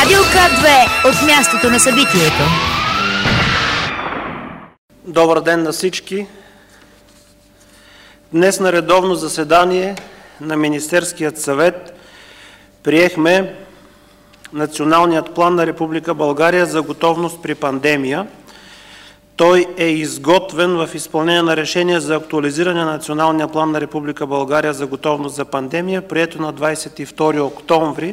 Радио К2 от мястото на събитието. Добър ден на всички! Днес на редовно заседание на Министерският съвет приехме Националният план на Република България за готовност при пандемия. Той е изготвен в изпълнение на решение за актуализиране на Националния план на Република България за готовност за пандемия, прието на 22 октомври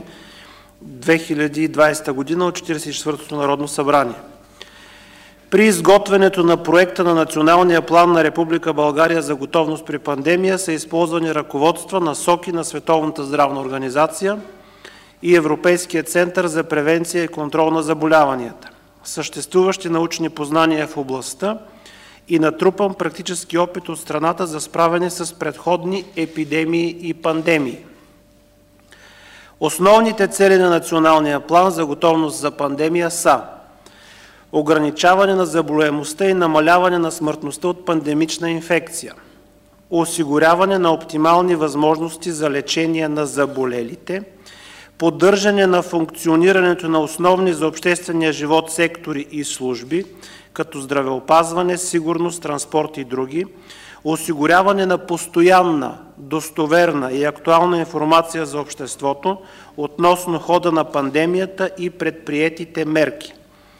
2020 година от 44-то Народно събрание. При изготвянето на проекта на Националния план на Република България за готовност при пандемия са използвани ръководства, насоки на Световната здравна организация и Европейския център за превенция и контрол на заболяванията, съществуващи научни познания в областта и натрупан практически опит от страната за справяне с предходни епидемии и пандемии. Основните цели на Националния план за готовност за пандемия са: ограничаване на заболеваемостта и намаляване на смъртността от пандемична инфекция, осигуряване на оптимални възможности за лечение на заболелите, поддържане на функционирането на основни за обществения живот сектори и служби, като здравеопазване, сигурност, транспорт и други, осигуряване на постоянна, достоверна и актуална информация за обществото относно хода на пандемията и предприетите мерки.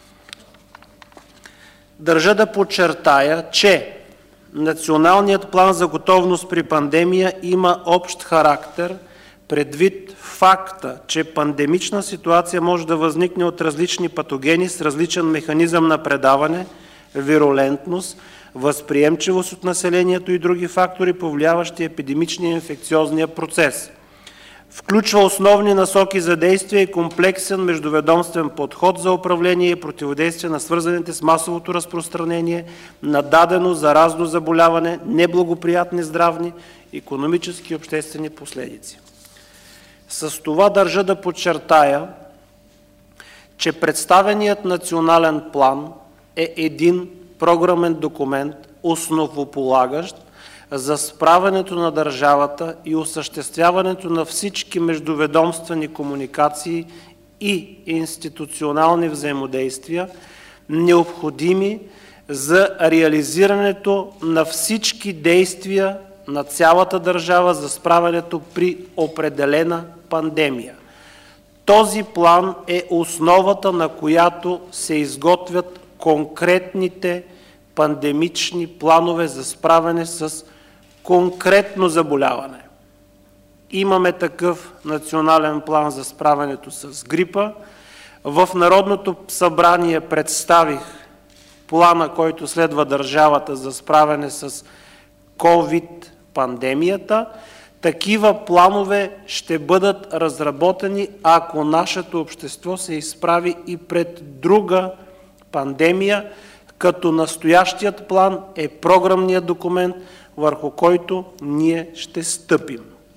Държа да подчертая, че Националният план за готовност при пандемия има общ характер, предвид факта, че пандемична ситуация може да възникне от различни патогени с различен механизъм на предаване, вирулентност, възприемчивост от населението и други фактори, повлияващи епидемичния и инфекциозния процес. Включва основни насоки за действие и комплексен междуведомствен подход за управление и противодействие на свързаните с масовото разпространение на дадено заразно заболяване, неблагоприятни здравни, икономически и обществени последици. С това държа да подчертая, че представеният национален план е един програмен документ, основополагащ за справянето на държавата и осъществяването на всички междуведомствени комуникации и институционални взаимодействия, необходими за реализирането на всички действия на цялата държава за справянето при определена пандемия. Този план е основата, на която се изготвят конкретните пандемични планове за справяне с конкретно заболяване. Имаме такъв национален план за справянето с грипа. В Народното събрание представих плана, който следва държавата за справяне с COVID-пандемията. Такива планове ще бъдат разработени, ако нашето общество се изправи и пред друга пандемия, като настоящият план е програмният документ, върху който ние ще стъпим.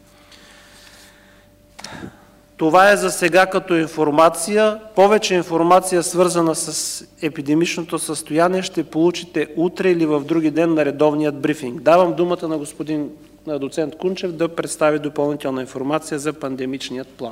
Това е за сега като информация. Повече информация, свързана с епидемичното състояние, ще получите утре или в други ден на редовният брифинг. Давам думата на доцент Кунчев да представи допълнителна информация за пандемичният план.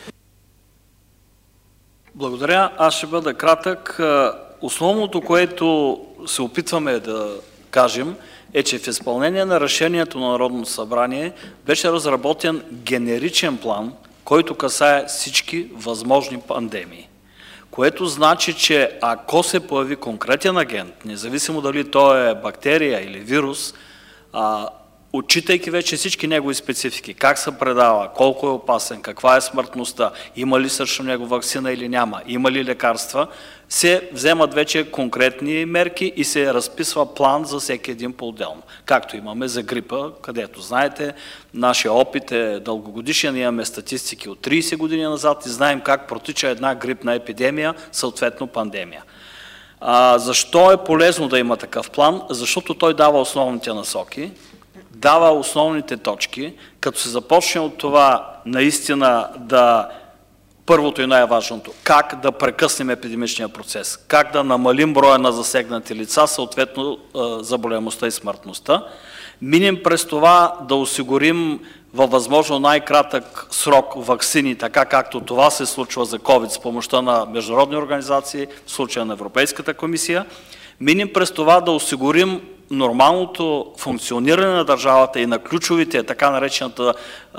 Благодаря. Аз ще бъда кратък. Основното, което се опитваме да кажем, е, че в изпълнение на решението на Народното събрание беше разработен генеричен план, който касае всички възможни пандемии. Което значи, че ако се появи конкретен агент, независимо дали той е бактерия или вирус, отчитайки вече всички негови специфики, как се предава, колко е опасен, каква е смъртността, има ли срещу него ваксина или няма, има ли лекарства, се вземат вече конкретни мерки и се разписва план за всеки един по-отделно. Както имаме за грипа, където, знаете, нашия опит е дългогодишен, имаме статистики от 30 години назад и знаем как протича една грипна епидемия, съответно пандемия. Защо е полезно да има такъв план? Защото той дава основните насоки, дава основните точки, като се започне от това наистина първото и най-важното, как да прекъснем епидемичния процес, как да намалим броя на засегнати лица, съответно заболеваемостта и смъртността, Минем през това да осигурим във възможно най-кратък срок ваксини, така както това се случва за COVID с помощта на международни организации, в случая на Европейската комисия. Минем през това да осигурим нормалното функциониране на държавата и на ключовите, така наречената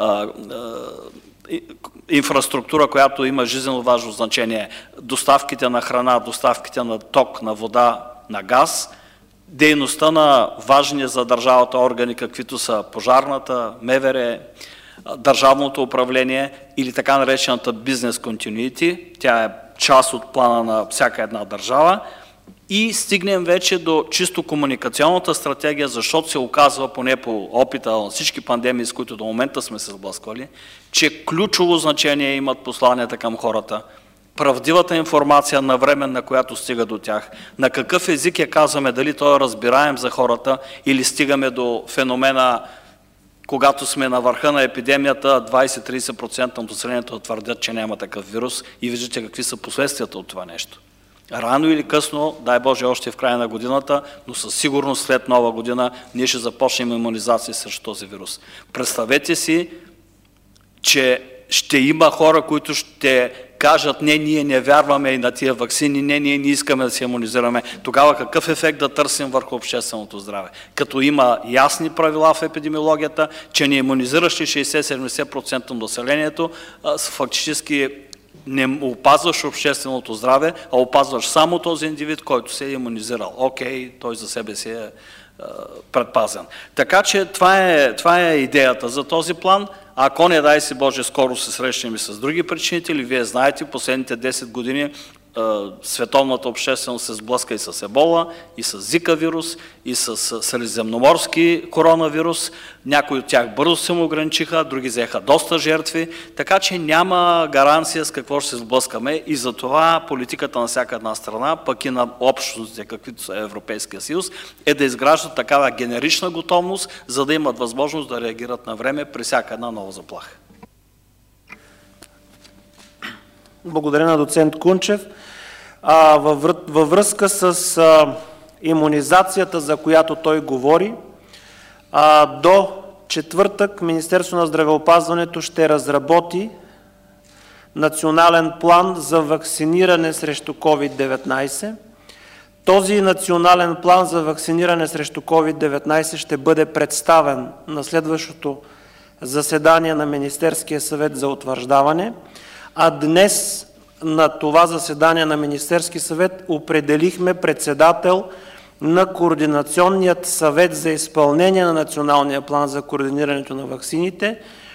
инфраструктура, която има жизненно важно значение, доставките на храна, доставките на ток, на вода, на газ, дейността на важни за държавата органи, каквито са пожарната, МВР, държавното управление или така наречената бизнес continuity. Тя е част от плана на всяка една държава. И стигнем вече до чисто комуникационната стратегия, защото се оказва, поне по опита на всички пандемии, с които до момента сме се сблъсквали, че ключово значение имат посланията към хората, правдивата информация навременна, която стига до тях, на какъв език я казваме, дали той е разбираем за хората или стигаме до феномена, когато сме на върха на епидемията, 20-30% от населението твърдят, че няма такъв вирус и виждате какви са последствията от това нещо. Рано или късно, дай Боже, още в края на годината, но със сигурност след Нова година ние ще започнем имунизация срещу този вирус. Представете си, че ще има хора, които ще кажат: не, ние не вярваме и на тия ваксини, не, ние не искаме да се имунизираме. Тогава какъв ефект да търсим върху общественото здраве? Като има ясни правила в епидемиологията, че не имунизиращи 60-70% от населението, фактически не опазваш общественото здраве, а опазваш само този индивид, който се е имунизирал. Окей, той за себе си е предпазен. Така че това е идеята за този план. Ако не дай си Боже, скоро се срещнем и с други причинители, вие знаете, последните 10 години световната общественост се сблъска и с ебола, и с зика вирус, и с средиземноморски коронавирус. Някои от тях бързо се му ограничиха, други взеха доста жертви, така че няма гаранция с какво ще се сблъскаме и затова политиката на всяка една страна, пък и на общностите, каквито са Европейския съюз, е да изграждат такава генерична готовност, за да имат възможност да реагират на време при всяка една нова заплаха. Благодаря на доцент Кунчев. Във връзка с имунизацията, за която той говори, до четвъртък Министерството на здравеопазването ще разработи национален план за вакциниране срещу COVID-19. Този национален план за вакциниране срещу COVID-19 ще бъде представен на следващото заседание на Министерския съвет за утвърждаване. А днес на това заседание на Министерския съвет определихме председател на Координационният съвет за изпълнение на Националния план за координирането на ваксините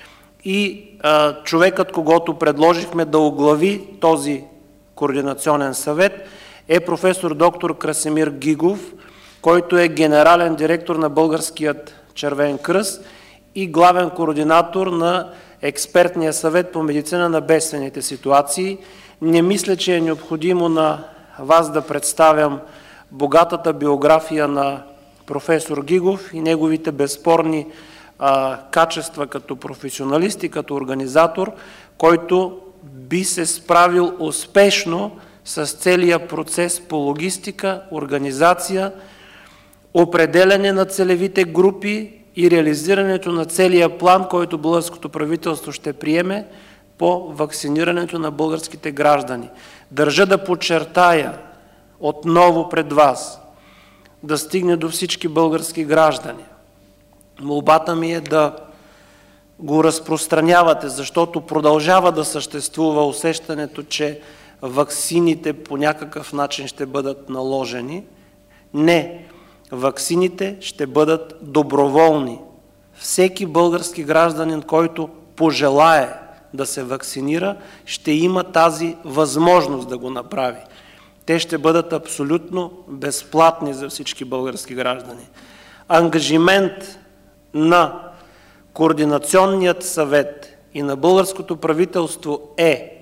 и човекът, когото предложихме да оглави този Координационен съвет, е професор доктор Красимир Гигов, който е генерален директор на Българският червен кръст и главен координатор на Експертния съвет по медицина на бедствените ситуации. Не мисля, че е необходимо на вас да представям богатата биография на професор Гигов и неговите безспорни качества като професионалист и като организатор, който би се справил успешно с целия процес по логистика, организация, определяне на целевите групи и реализирането на целия план, който българското правителство ще приеме по вакцинирането на българските граждани. Държа да подчертая отново пред вас, да стигне до всички български граждани. Молбата ми е да го разпространявате, защото продължава да съществува усещането, че ваксините по някакъв начин ще бъдат наложени. Не, ваксините ще бъдат доброволни. Всеки български гражданин, който пожелае да се вакцинира, ще има тази възможност да го направи. Те ще бъдат абсолютно безплатни за всички български граждани. Ангажимент на Координационният съвет и на българското правителство е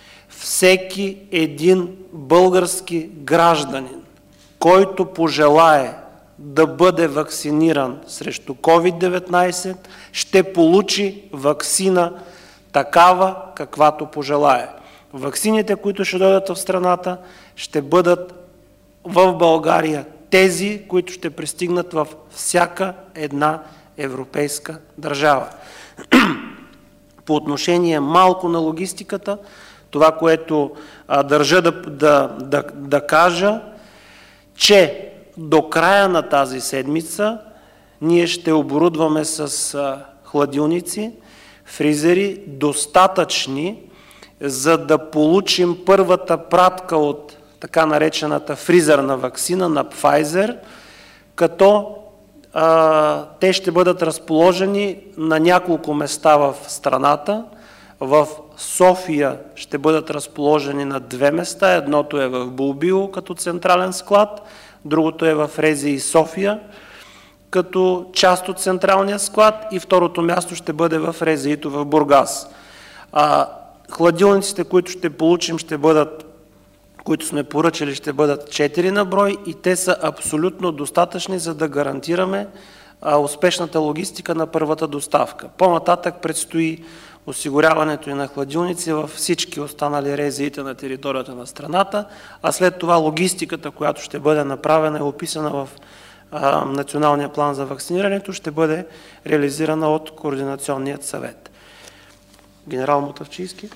всеки един български гражданин, който пожелае да бъде вакциниран срещу COVID-19, ще получи ваксина такава, каквато пожелае. Ваксините, които ще дойдат в страната, ще бъдат в България тези, които ще пристигнат в всяка една европейска държава. По отношение малко на логистиката, това, което държа да кажа, че до края на тази седмица ние ще оборудваме с хладилници, фризери, достатъчни, за да получим първата пратка от така наречената фризерна ваксина на Pfizer, като те ще бъдат разположени на няколко места в страната. В София ще бъдат разположени на 2 места. Едното е в Булбио като централен склад, другото е в РЗИ София като част от централния склад и второто място ще бъде в РЗИ-то в Бургас. Хладилниците, които ще получим, които сме поръчали, ще бъдат 4 на брой и те са абсолютно достатъчни, за да гарантираме успешната логистика на първата доставка. По-нататък предстои осигуряването и на хладилници във всички останали РЗИ-та на територията на страната, а след това логистиката, която ще бъде направена и описана в Националния план за вакцинирането, ще бъде реализирана от Координационният съвет. Генерал Мутафчийски.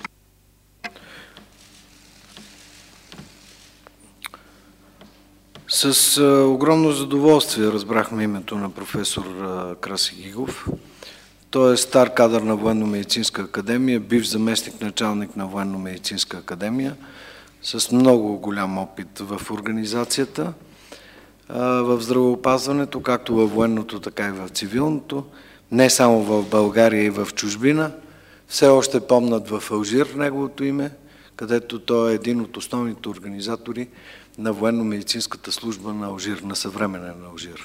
С огромно задоволствие разбрахме името на професор Краси Гигов. Той е стар кадър на Военно-медицинска академия, бивш заместник началник на Военно-медицинска академия, с много голям опит в организацията, в здравеопазването, както във военното, така и в цивилното, не само в България и в чужбина. Все още помнят в Алжир неговото име, където той е един от основните организатори на военно-медицинската служба на Алжир, на съвременен Алжир.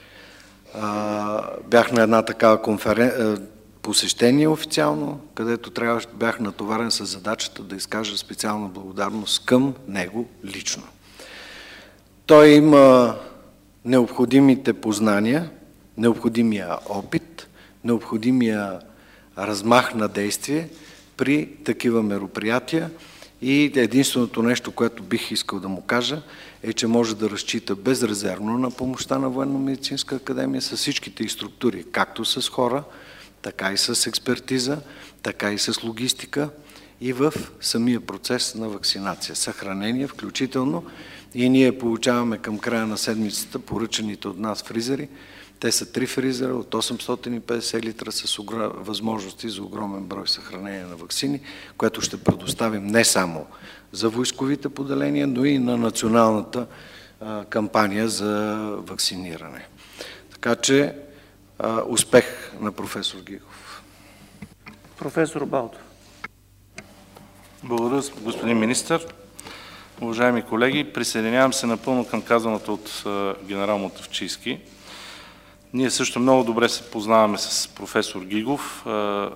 Бях на една такава посещение официално, където бях натоварен с задачата да изкажа специална благодарност към него лично. Той има необходимите познания, необходимия опит, необходимия размах на действие при такива мероприятия и единственото нещо, което бих искал да му кажа, е, че може да разчита безрезервно на помощта на Военно-медицинска академия с всичките й структури, както с хора, така и с експертиза, така и с логистика и в самия процес на вакцинация, съхранение включително. И ние получаваме към края на седмицата поръчаните от нас фризери. Те са 3 фризера от 850 литра с възможности за огромен брой съхранение на ваксини, което ще предоставим не само за войсковите поделения, но и на националната кампания за вакциниране. Така че успех на професор Гигов. Професор Балтов. Благодаря, господин министър. Уважаеми колеги, присъединявам се напълно към казаното от генерал Мутафчийски. Ние също много добре се познаваме с професор Гигов.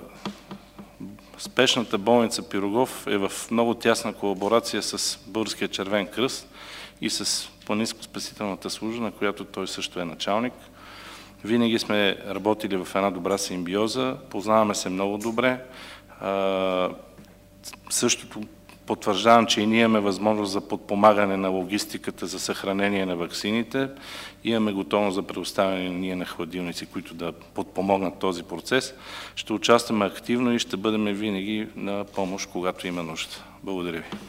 Спешната болница Пирогов е в много тясна колаборация с Българския червен кръст и с планинско-спасителната служба, на която той също е началник. Винаги сме работили в една добра симбиоза, познаваме се много добре. Същото потвърждавам, че и ние имаме възможност за подпомагане на логистиката за съхранение на ваксините. Имаме готовност за предоставяне ние на хладилници, които да подпомогнат този процес. Ще участваме активно и ще бъдем винаги на помощ, когато има нужда. Благодаря ви.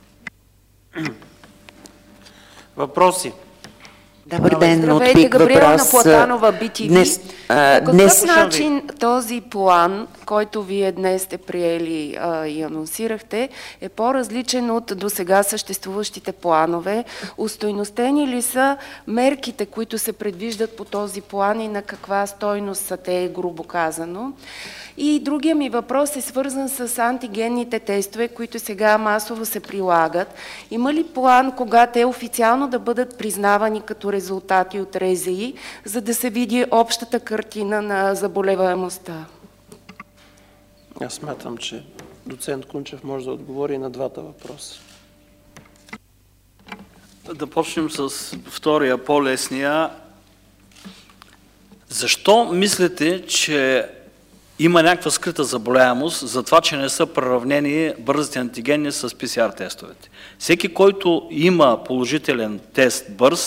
Въпроси? Добър ден, Здравейте, Габриела Платанова, BTV. По какъв начин този план, който вие днес сте приели и анонсирахте, е по-различен от досега съществуващите планове? Устойностени ли са мерките, които се предвиждат по този план и на каква стойност са те, грубо казано? И другия ми въпрос е свързан с антигенните тестове, които сега масово се прилагат. Има ли план, кога те официално да бъдат признавани като резултати от РЗИ, за да се види общата картина на заболеваемостта? Аз смятам, че доцент Кунчев може да отговори на двата въпроса. Да почнем с втория, по-лесния. Защо мислите, че има някаква скрита заболеваемост за това, че не са приравнени бързите антигени с ПСР тестовете? Всеки, който има положителен тест бърз,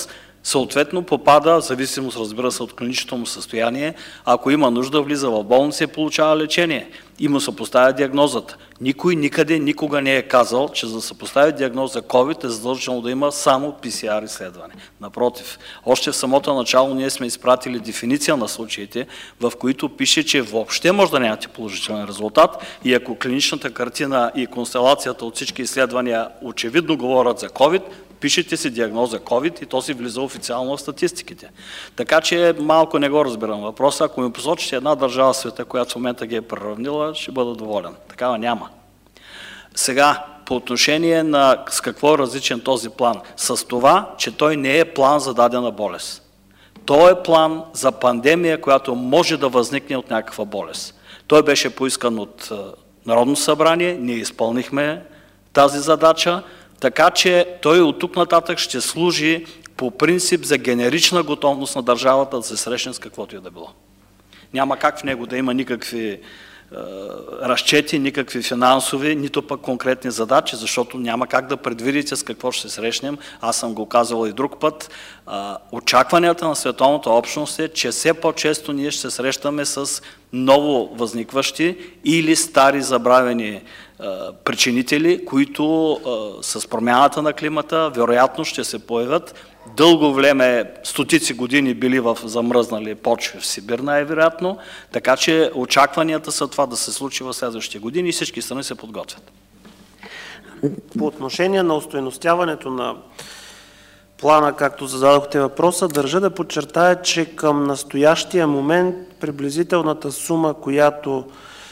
Съответно попада, в зависимост, разбира се, от клиничното му състояние, ако има нужда, влиза в болница и получава лечение. И му се поставя диагнозата. Никой никъде никога не е казал, че за да се постави диагноза COVID е задължително да има само PCR изследване. Напротив, още в самото начало ние сме изпратили дефиниция на случаите, в които пише, че въобще може да нямате положителен резултат и ако клиничната картина и констелацията от всички изследвания очевидно говорят за COVID, пишете си диагноза COVID и то си влиза официално в статистиките. Така че малко не го разбирам въпроса. Ако ми посочите една държава в света, която в момента ги е приравнила, ще бъда доволен. Такава няма. Сега, по отношение на с какво е различен този план? С това, че той не е план за дадена болест. Той е план за пандемия, която може да възникне от някаква болест. Той беше поискан от Народно събрание, ние изпълнихме тази задача, така че той от тук нататък ще служи по принцип за генерична готовност на държавата да се срещне с каквото и да било. Няма как в него да има никакви разчети, никакви финансови, нито пък конкретни задачи, защото няма как да предвидите с какво ще се срещнем. Аз съм го казвал и друг път. Очакванията на световната общност е, че все по-често ние ще се срещаме с ново възникващи или стари забравени причинители, които с промяната на климата вероятно ще се появят. Дълго време, стотици години били в замръзнали почви в Сибир най-вероятно, така че очакванията са това да се случи в следващите години и всички страни се подготвят. По отношение на остойностяването на плана, както зададохте въпроса, държа да подчертая, че към настоящия момент приблизителната сума, която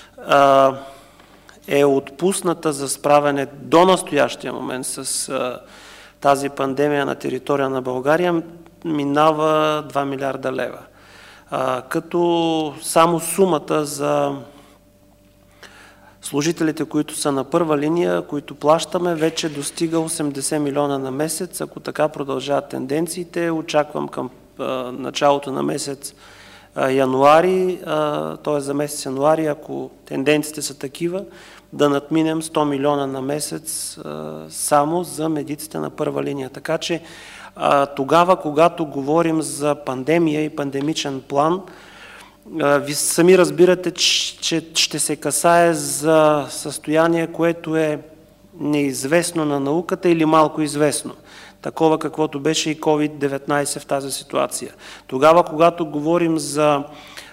е отпусната за справяне до настоящия момент с тази пандемия на територия на България, минава 2 милиарда лева. Като само сумата за служителите, които са на първа линия, които плащаме, вече достига 80 милиона на месец. Ако така продължават тенденциите, очаквам към началото на месец януари, т.е. за месец януари, ако тенденциите са такива, да надминем 100 милиона на месец само за медиците на първа линия. Така че тогава, когато говорим за пандемия и пандемичен план, ви сами разбирате, че ще се касае за състояние, което е неизвестно на науката или малко известно. Такова, каквото беше и COVID-19 в тази ситуация. Тогава, когато говорим за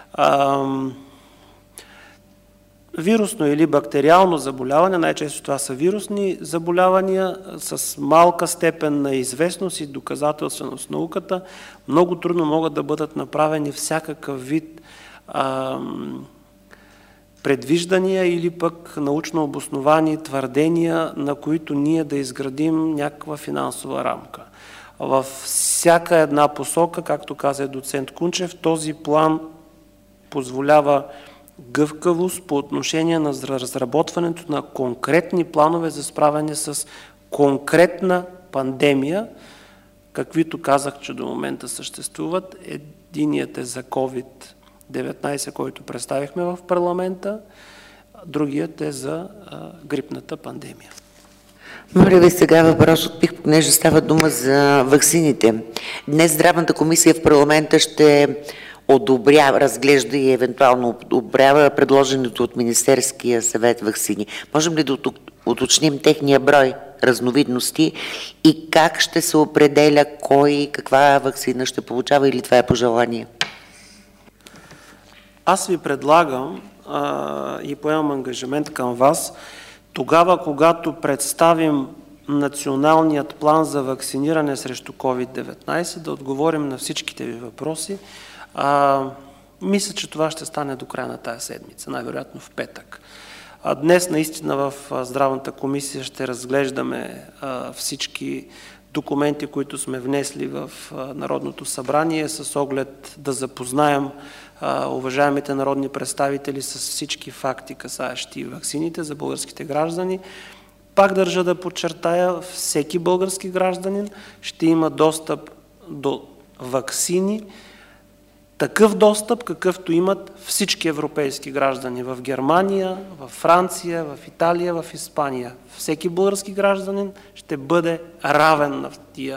вирусно или бактериално заболяване, най-често това са вирусни заболявания с малка степен на известност и доказателственост в науката, много трудно могат да бъдат направени всякакъв вид предвиждания или пък научно обосновани твърдения, на които ние да изградим някаква финансова рамка. Във всяка една посока, както каза доцент Кунчев, този план позволява гъвкавост по отношение на разработването на конкретни планове за справяне с конкретна пандемия, каквито казах, че до момента съществуват. Единият е за COVID-19, който представихме в парламента, другият е за грипната пандемия. Моля ви сега въпрос от ПИХ, понеже става дума за ваксините. Днес Здравната комисия в парламента ще одобрява, разглежда и евентуално одобрява предложеното от Министерския съвет ваксини. Можем ли да уточним техния брой, разновидности и как ще се определя кой каква ваксина ще получава или това е пожелание? Аз ви предлагам и поемам ангажимент към вас, тогава, когато представим националният план за вакциниране срещу COVID-19, да отговорим на всичките ви въпроси. Мисля, че това ще стане до края на тази седмица, най-вероятно в петък. Днес наистина в Здравната комисия ще разглеждаме всички документи, които сме внесли в Народното събрание, с оглед да запознаем уважаемите народни представители с всички факти, касаещи ваксините за българските граждани. Пак държа да подчертая, всеки български гражданин ще има достъп до ваксини, такъв достъп, какъвто имат всички европейски граждани в Германия, в Франция, в Италия, в Испания. Всеки български гражданин ще бъде равен на тия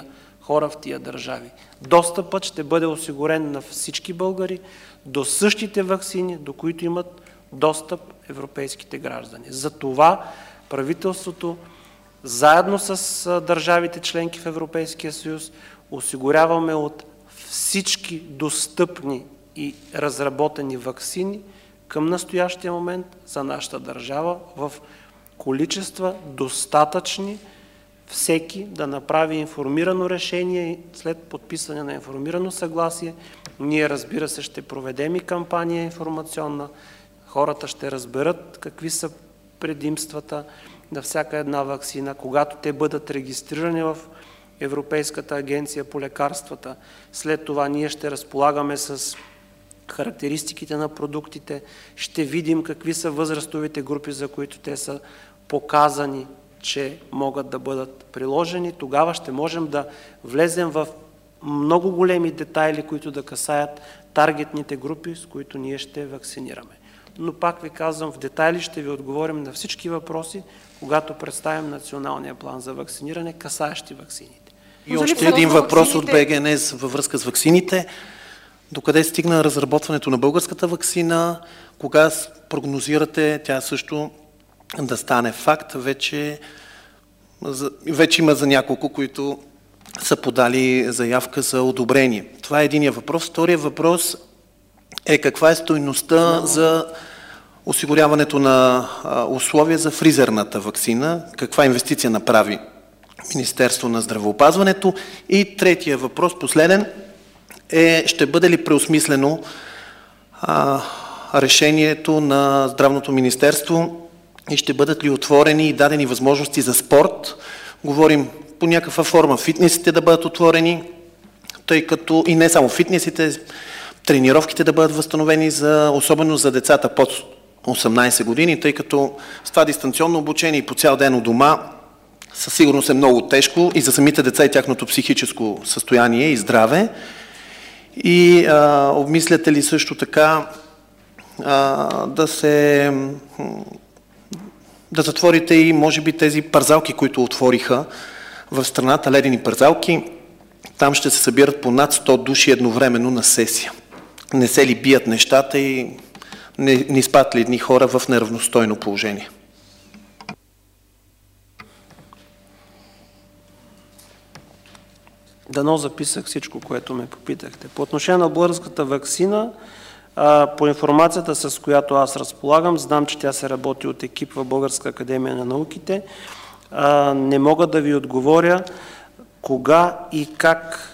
хора в тия държави. Достъпът ще бъде осигурен на всички българи до същите ваксини, до които имат достъп европейските граждани. Затова правителството, заедно с държавите членки в Европейския съюз, осигуряваме от всички достъпни и разработени ваксини към настоящия момент за нашата държава в количества достатъчни всеки да направи информирано решение и след подписане на информирано съгласие. Ние, разбира се, ще проведем и кампания информационна. Хората ще разберат какви са предимствата на всяка една ваксина, когато те бъдат регистрирани в Европейската агенция по лекарствата. След това ние ще разполагаме с характеристиките на продуктите, ще видим какви са възрастовите групи, за които те са показани, че могат да бъдат приложени. Тогава ще можем да влезем в много големи детайли, които да касаят таргетните групи, с които ние ще вакцинираме. Но пак ви казвам, в детайли ще ви отговорим на всички въпроси, когато представим националния план за вакциниране, касаещи ваксините. И още един въпрос от БГНС във връзка с ваксините. Докъде стигна разработването на българската ваксина? Кога прогнозирате тя също да стане факт? Вече има за няколко, които са подали заявка за одобрение. Това е единия въпрос. Втория въпрос е каква е стойността за осигуряването на условия за фризерната ваксина? Каква инвестиция направи Министерство на здравеопазването? И третия въпрос, последен, ще бъде ли преосмислено решението на Здравното министерство и ще бъдат ли отворени и дадени възможности за спорт? Говорим по някаква форма фитнесите да бъдат отворени, тъй като и не само фитнесите, тренировките да бъдат възстановени, особено за децата под 18 години, тъй като с това дистанционно обучение и по цял ден у дома със сигурност е много тежко и за самите деца и тяхното психическо състояние и здраве. И обмисляте ли също така да затворите и може би тези парзалки, които отвориха в страната, ледени парзалки, там ще се събират по над 100 души едновременно на сесия. Не се ли бият нещата и не изпадат ли едни хора в неравностойно положение? Дано записах всичко, което ме попитахте. По отношение на българската ваксина, по информацията, с която аз разполагам, знам, че тя се работи от екип в Българска академия на науките. Не мога да ви отговоря кога и как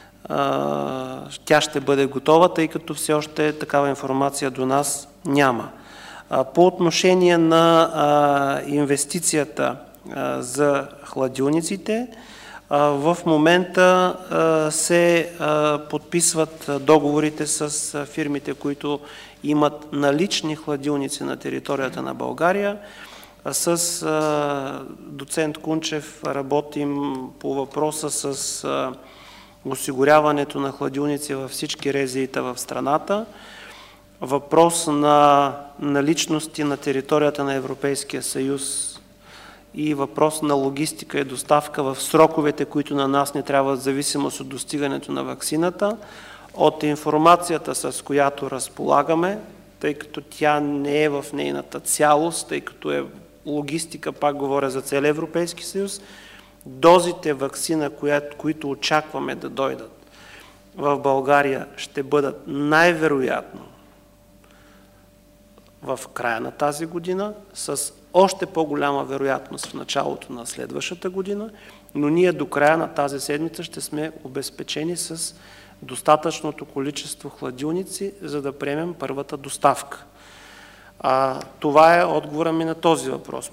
тя ще бъде готова, тъй като все още такава информация до нас няма. По отношение на инвестицията за хладилниците, в момента се подписват договорите с фирмите, които имат налични хладилници на територията на България. С доцент Кунчев работим по въпроса с осигуряването на хладилници във всички РЗИ-та в страната. Въпрос на наличности на територията на Европейския съюз и въпрос на логистика и доставка в сроковете, които на нас не трябва в зависимост от достигането на ваксината. От информацията, с която разполагаме, тъй като тя не е в нейната цялост, тъй като е логистика, пак говоря за целия Европейски съюз, дозите ваксина, които очакваме да дойдат в България, ще бъдат най-вероятно в края на тази година, с още по-голяма вероятност в началото на следващата година, но ние до края на тази седмица ще сме обезпечени с достатъчното количество хладилници, за да приемем първата доставка. Това е отговора ми на този въпрос.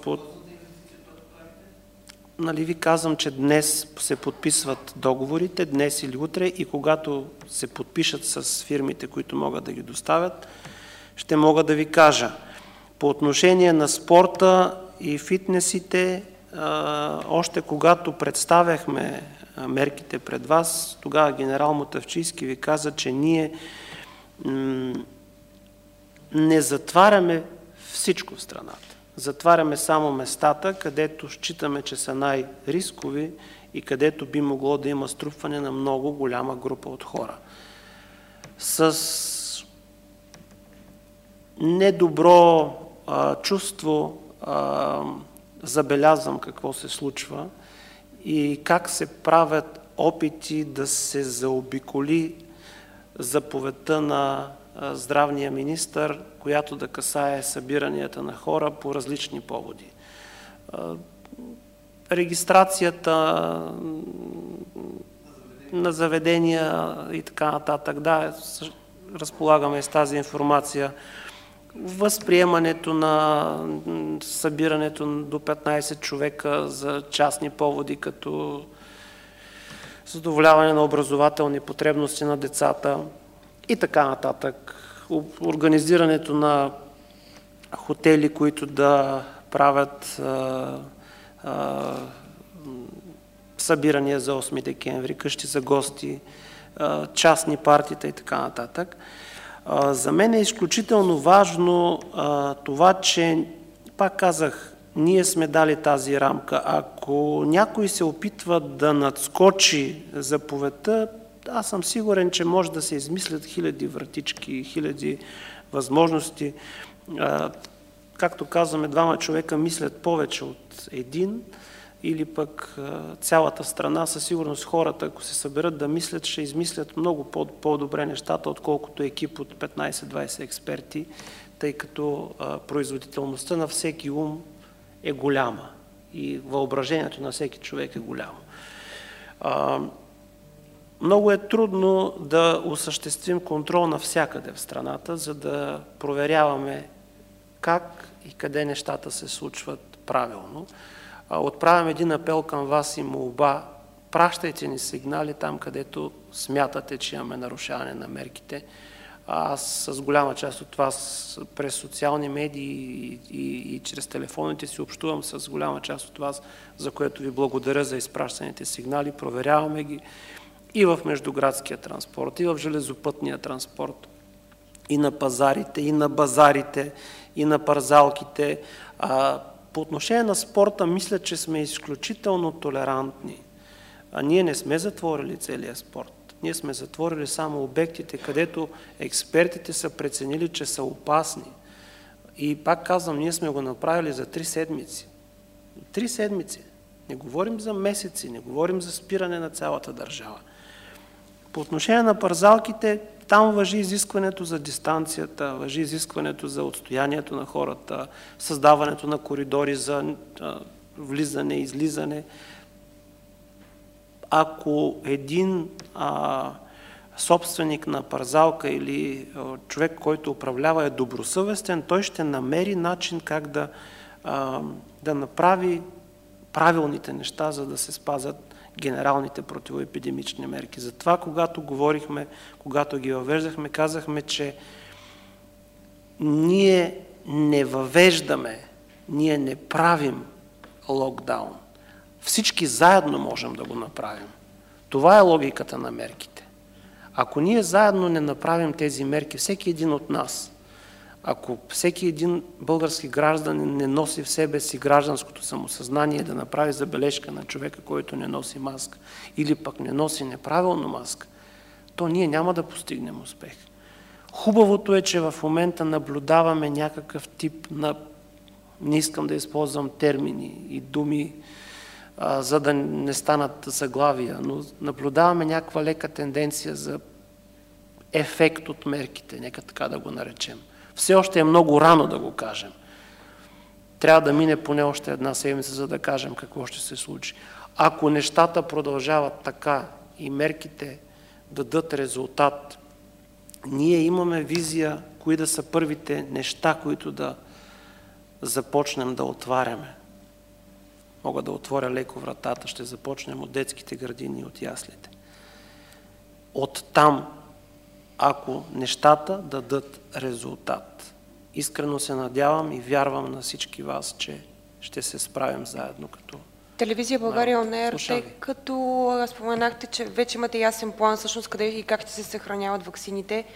Нали ви казвам, че днес се подписват договорите, днес или утре, и когато се подпишат с фирмите, които могат да ги доставят, ще мога да ви кажа. По отношение на спорта и фитнесите, още когато представяхме мерките пред вас, тогава генерал Мутафчийски ви каза, че ние не затваряме всичко в страната. затваряме само местата, където считаме, че са най-рискови и където би могло да има струпване на много голяма група от хора. С недобро чувство забелязвам какво се случва и как се правят опити да се заобиколи заповедта на здравния министър, която да касае събиранията на хора по различни поводи. Регистрацията на заведения и така нататък. Да, разполагаме с тази информация. Възприемането на събирането до 15 човека за частни поводи, като задоволяване на образователни потребности на децата и така нататък. Организирането на хотели, които да правят събирания за 8 декември, къщи за гости, частни партита и така нататък. За мен е изключително важно това, че, пак казах, ние сме дали тази рамка. Ако някой се опитва да надскочи заповедта, аз съм сигурен, че може да се измислят хиляди вратички, хиляди възможности. Както казваме, двама човека мислят повече от един, или пък цялата страна, със сигурност хората, ако се съберат да мислят, ще измислят много по-добре нещата, отколкото екип от 15-20 експерти, тъй като производителността на всеки ум е голяма и въображението на всеки човек е голямо. Много е трудно да осъществим контрол навсякъде в страната, за да проверяваме как и къде нещата се случват правилно. Отправям един апел към вас и молба. Пращайте ни сигнали там, където смятате, че имаме нарушаване на мерките. Аз с голяма част от вас през социални медии и чрез телефоните си общувам с голяма част от вас, за което ви благодаря за изпращаните сигнали. Проверяваме ги и в междуградския транспорт, и в железопътния транспорт, и на пазарите, и на базарите, и на парзалките. По отношение на спорта, мисля, че сме изключително толерантни. Ние не сме затворили целия спорт. Ние сме затворили само обектите, където експертите са преценили, че са опасни. И пак казвам, ние сме го направили за 3 седмици. 3 седмици. Не говорим за месеци, не говорим за спиране на цялата държава. По отношение на парзалките, там важи изискването за дистанцията, важи изискването за отстоянието на хората, създаването на коридори за влизане и излизане. Ако един собственик на парзалка или човек, който управлява, е добросъвестен, той ще намери начин как да направи правилните неща, за да се спазят генералните противоепидемични мерки. Затова, когато говорихме, когато ги въвеждахме, казахме, че ние не въвеждаме, ние не правим локдаун. Всички заедно можем да го направим. Това е логиката на мерките. Ако ние заедно не направим тези мерки, всеки един от нас, ако всеки един български гражданин не носи в себе си гражданското самосъзнание да направи забележка на човека, който не носи маска, или пък не носи неправилно маска, то ние няма да постигнем успех. Хубавото е, че в момента наблюдаваме някакъв тип на, не искам да използвам термини и думи, за да не станат заглавия, но наблюдаваме някаква лека тенденция за ефект от мерките, нека така да го наречем. Все още е много рано да го кажем. Трябва да мине поне още една седмица, за да кажем какво ще се случи. Ако нещата продължават така и мерките дадат резултат, ние имаме визия, кои да са първите неща, които да започнем да отваряме. Мога да отворя леко вратата, ще започнем от детските градини и от яслите. Оттам, ако нещата дадат резултат. Искрено се надявам и вярвам на всички вас, че ще се справим заедно като Телевизия България ОНЕР, тъй като споменахте, че вече имате ясен план всъщност къде и как ще се съхраняват ваксините.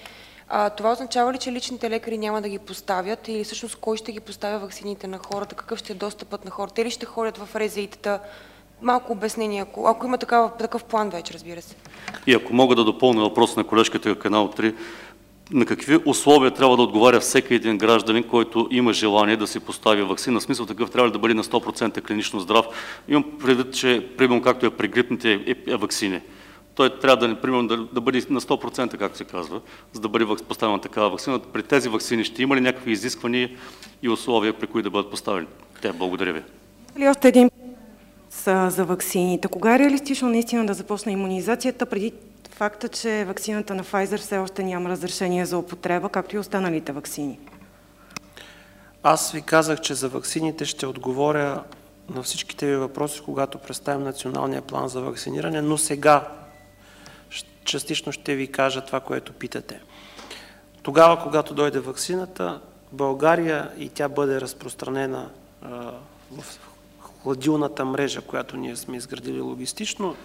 Това означава ли, че личните лекари няма да ги поставят или всъщност кой ще ги поставя ваксините на хората? Какъв ще е достъпът на хората? Те ли ще ходят в РЗИ-тата? Малко обяснение, ако има такъв план вече, разбира се. И ако мога да допълня въпрос на колежката от Канал 3, на какви условия трябва да отговаря всеки един гражданин, който има желание да си постави ваксина? В смисъл такъв трябва ли да бъде на 100% клинично здрав? Имам предвид, че примерно както е при грипните ваксини. Той трябва да бъде на 100%, както се казва, за да бъде поставена такава ваксина. При тези ваксини ще има ли някакви изисквания и условия, при които да бъдат поставени? Благодаря ви. Или още един за ваксините. Кога е реалистично наистина да започне имунизацията, преди факта, че ваксината на Pfizer все още няма разрешение за употреба, както и останалите ваксини? Аз ви казах, че за ваксините ще отговоря на всичките ви въпроси, когато представим националния план за вакциниране, но сега частично ще ви кажа това, което питате. Тогава, когато дойде ваксината, България и тя бъде разпространена в хладилната мрежа, която ние сме изградили логистично,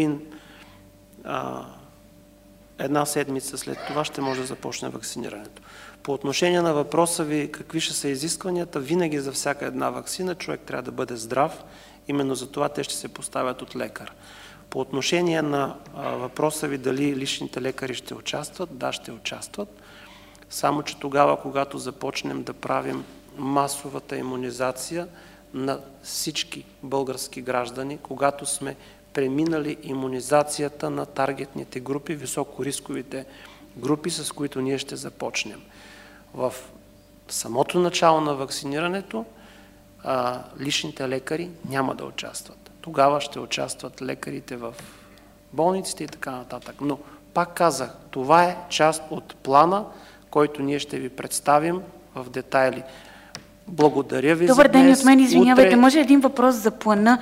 една седмица след това ще може да започне вакцинирането. По отношение на въпроса ви, какви ще са изискванията, винаги за всяка една ваксина човек трябва да бъде здрав, именно за това те ще се поставят от лекар. По отношение на въпроса ви дали личните лекари ще участват, да, ще участват, само че тогава, когато започнем да правим масовата имунизация на всички български граждани, когато сме преминали имунизацията на таргетните групи, високорисковите групи, с които ние ще започнем. В самото начало на вакцинирането личните лекари няма да участват. Тогава ще участват лекарите в болниците и така нататък. Но, пак казах, това е част от плана, който ние ще ви представим в детайли. Благодаря ви. Добър ден, от мен, извинявайте. Може един въпрос за плана?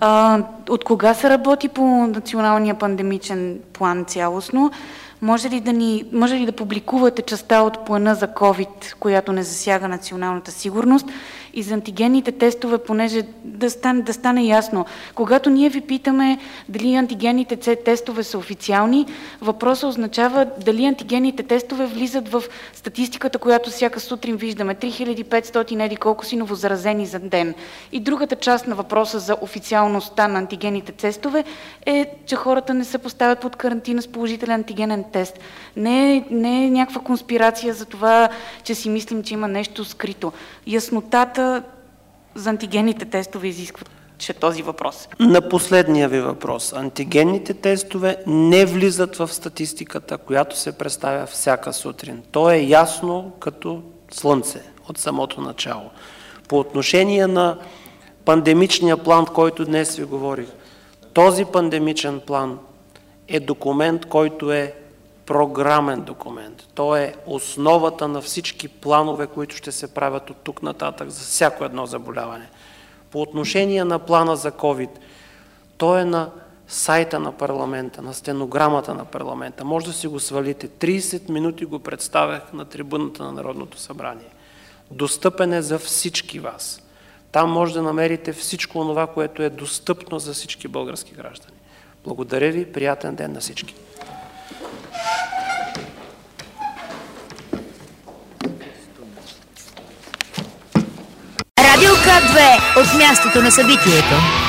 От кога се работи по националния пандемичен план цялостно? Може ли да публикувате частта от плана за COVID, която не засяга националната сигурност? И за антигенните тестове, понеже да стане ясно. Когато ние ви питаме дали антигенните тестове са официални, въпросът означава дали антигенните тестове влизат в статистиката, която всяка сутрин виждаме. 3500 еди колко си новозаразени за ден. И другата част на въпроса за официалността на антигенните тестове е, че хората не се поставят под карантина с положителен антигенен тест. Не е някаква конспирация за това, че си мислим, че има нещо скрито. Яснотата за антигенните тестове изискват този въпрос. На последния ви въпрос. Антигенните тестове не влизат в статистиката, която се представя всяка сутрин. То е ясно като слънце от самото начало. По отношение на пандемичния план, който днес ви говорих, този пандемичен план е документ, който е програмен документ. То е основата на всички планове, които ще се правят от тук нататък за всяко едно заболяване. По отношение на плана за COVID, той е на сайта на парламента, на стенограмата на парламента. Може да си го свалите. 30 минути го представях на трибуната на Народното събрание. Достъпен е за всички вас. Там може да намерите всичко това, което е достъпно за всички български граждани. Благодаря ви, приятен ден на всички. Радио К2 от мястото на събитието.